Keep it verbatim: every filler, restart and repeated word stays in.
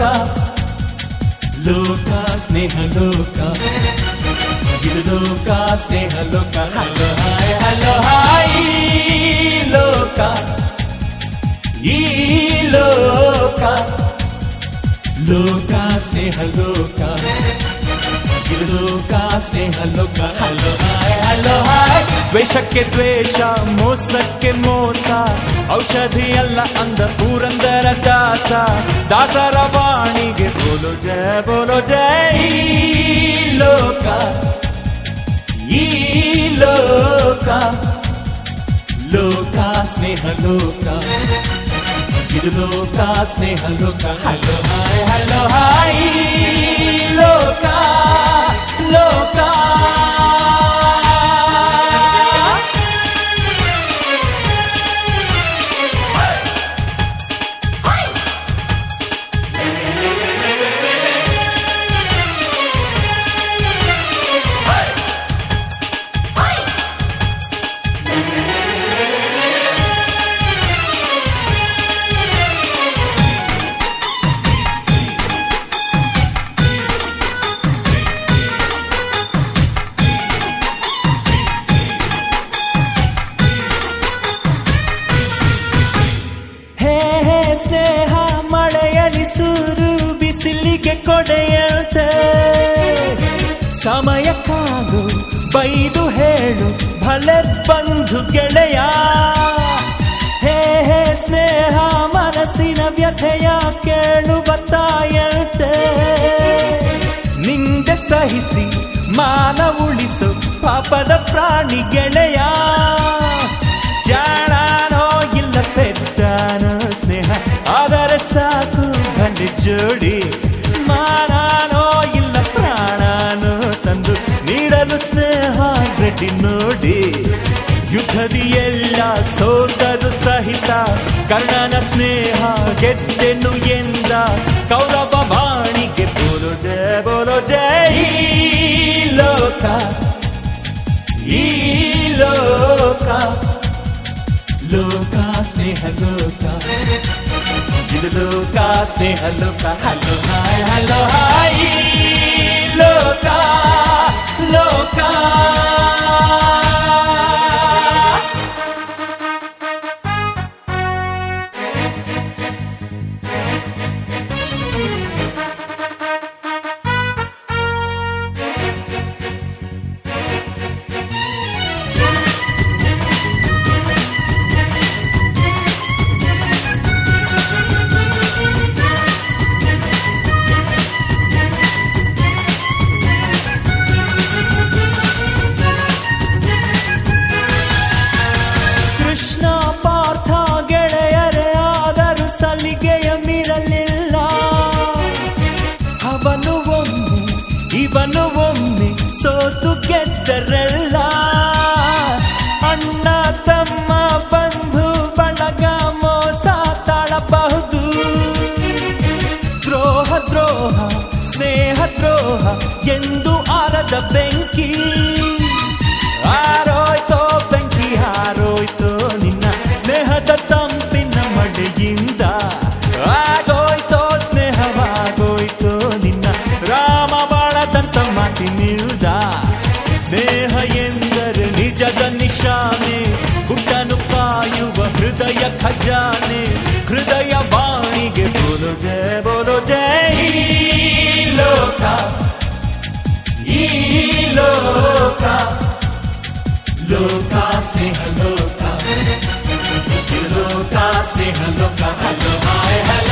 ಲೋಕ ಸ್ನೇಹ ಲೋಕ ಇದು ಲೋಕ ಸ್ನೇಹ ಲೋಕ ಹಲೋ ಹಾಯ್ ಹಲೋ ಹಾಯ್ ಲೋಕ ಈ ಲೋಕ ಲೋಕ ಸ್ನೇಹ ಲೋಕ ಇದು ಲೋಕ ಸ್ನೇಹ ಲೋಕ ಹಲೋ ಹಾಯ್ ಹಲೋ ಹಾಯ್ ದ್ವೇಷಕ್ಕೆ ದ್ವೇಷ ಮೋಸಕ್ಕೆ ಮೋಸ ಔಷಧಿ ಅಲ್ಲ ಅಂದ ಪುರಂದರ ದಾಸ ದಾಸರ ವಾಣಿಗೆ ಬೋಲೋ ಜಯ ಬೋಲೋ ಜಯ ಈ ಲೋಕ ಈ ಲೋಕ ಲೋಕ ಸ್ನೇಹ ಲೋಕ ಇದು ಲೋಕ ಸ್ನೇಹ ಲೋಕ ಹಲೋ ಹಾಯ್ ಹಲೋ ಹಾಯ್ ಲೋಕ ಲೋಕ ಸ್ನೇಹ ಮಳೆಯಲಿ ಸೂರು ಬಿಸಿಲಿಗೆ ಕೊಡೆಯಂತೆ ಸಮಯ ಕಾದು ಬೈದು ಹೇಳು ಭಲೆ ಬಂಧು ಗೆಳೆಯ ಹೇ ಹೇ ಸ್ನೇಹ ಮನಸ್ಸಿನ ವ್ಯಥೆಯ ಕೇಳುವ ತಾಯಂತೆ ನಿಂದೆ ಸಹಿಸಿ ಮಾನ ಉಳಿಸು ಪಾಪದ ಪ್ರಾಣಿ ಗೆಳೆಯ ಜಾಣಾನೋ ಇಲ್ಲ ಪೆದ್ದಾನೋ ಸ್ನೇಹ ಆದರೆ ಸಾಕು ಗಂಡಿ ಜೋಡಿ ಮಾನಾನೋ ಇಲ್ಲ ಪ್ರಾಣಾನೋ ತಂದು ನೀಡಲು ಸ್ನೇಹ ರೆಡ್ಡಿ ನೋಡಿ ಯುದ್ಧದಿ ಎಲ್ಲ ಸೋತರು ಸಹಿತ ಕರ್ಣನ ಸ್ನೇಹ ಗೆದ್ದೆನು ಎಂದ ಕೌರವ ವಾಣಿಗೆ ಬೋಲೋ ಜಯ ಬೋಲೋ ಜಯ ಈ ಲೋಕ ಈ ಲೋಕ ಲೋಕ ಸ್ನೇಹ ಲೋಕ ಇದು ಲೋಕ ಸ್ನೇಹ ಲೋಕ ಹಲೋ ಹಾಯ್ ಹಲೋ ಹಾಯ್ ಲೋಕ ಲೋಕ ಇವನು ಒಮ್ಮೆ ಸೋತು ಗೆದ್ದರೆಲ್ಲ ಅಣ್ಣ ತಮ್ಮ ಬಂಧು ಬಳಗ ಮೋಸ ತಾಳಬಹುದು ದ್ರೋಹ ದ್ರೋಹ ಸ್ನೇಹ ದ್ರೋಹ ಎಂದು ಆರದ ಬೆಂಕಿ ಹಾರೋಯ್ತೋ ಬೆಂಕಿ ಹಾರೋಯ್ತೋ ನಿನ್ನ ಸ್ನೇಹದ ತಂಪಿನ ಮಳೆಯಿಂದ ಆಗೋಯ್ತೋ ಸ್ನೇಹವಾಗೋಯ್ತೋ ನಿನ್ನ ರಾಮ ಬಾಳದಂತ ಮಾತಿನಿಲ್ದ ಸ್ನೇಹ ಎಂದರೆ ನಿಜದ ನಿಶಾನೆ ಗುಟ್ಟನು ಕಾಯುವ ಹೃದಯ ಖಜಾನೆ ಹೃದಯ ವಾಣಿಗೆ ಬೋಲೋ ಜಯ ಬೋಲೋ ಜಯ ಈ ಲೋಕ ಈ ಲೋಕ ಲೋಕ ಸ್ನೇಹ ಲೋಕ ಲೋಕ ಸ್ನೇಹ ಲೋಕ ಹಲೋ ಹಾಯ್